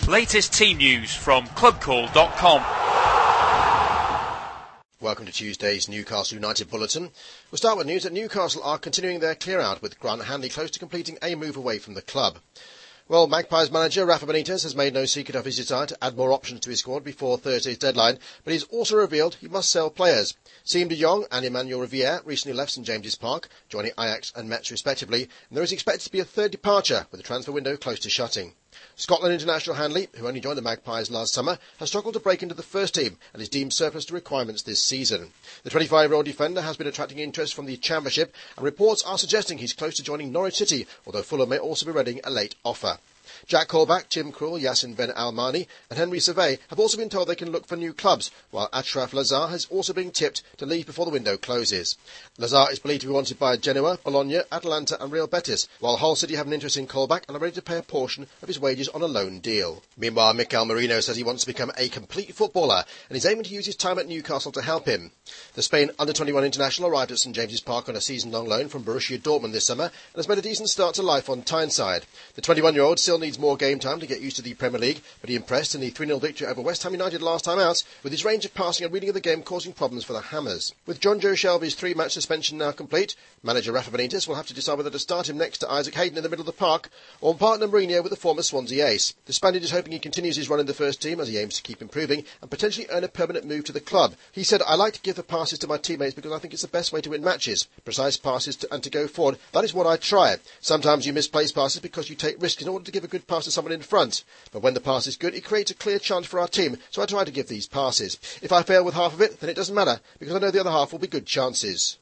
Latest team news from clubcall.com. Welcome to Tuesday's Newcastle United Bulletin. We'll start with news that Newcastle are continuing their clear-out, with Grant Hanley close to completing a move away from the club. Well, Magpies manager Rafa Benitez has made no secret of his desire to add more options to his squad before Thursday's deadline, but he's also revealed he must sell players. Siem de Jong and Emmanuel Riviere recently left St James's Park, joining Ajax and Metz respectively, and there is expected to be a third departure, with the transfer window close to shutting. Scotland international Hanley, who only joined the Magpies last summer, has struggled to break into the first team and is deemed surplus to requirements this season. The 25-year-old defender has been attracting interest from the Championship, and reports are suggesting he's close to joining Norwich City, although Fulham may also be readying a late offer. Jack Colback, Tim Krul, Yassin Ben Almani and Henry Survey have also been told they can look for new clubs, while Achraf Lazar has also been tipped to leave before the window closes. Lazar is believed to be wanted by Genoa, Bologna, Atalanta and Real Betis, while Hull City have an interest in Colback and are ready to pay a portion of his wages on a loan deal. Meanwhile, Mikel Merino says he wants to become a complete footballer and is aiming to use his time at Newcastle to help him. The Spain under-21 international arrived at St James's Park on a season-long loan from Borussia Dortmund this summer and has made a decent start to life on Tyneside. The 21-year-old still needs more game time to get used to the Premier League, but he impressed in the 3-0 victory over West Ham United last time out, with his range of passing and reading of the game causing problems for the Hammers. With John Joe Shelby's 3-match suspension now complete, manager Rafa Benitez will have to decide whether to start him next to Isaac Hayden in the middle of the park, or partner Mourinho with the former Swansea ace. The Spaniard is hoping he continues his run in the first team as he aims to keep improving and potentially earn a permanent move to the club. He said, "I like to give the passes to my teammates because I think it's the best way to win matches. Precise passes and to go forward. That is what I try. Sometimes you misplace passes because you take risks in order to give a good pass to someone in front. But when the pass is good, it creates a clear chance for our team, so I try to give these passes. If I fail with half of it, then it doesn't matter, because I know the other half will be good chances."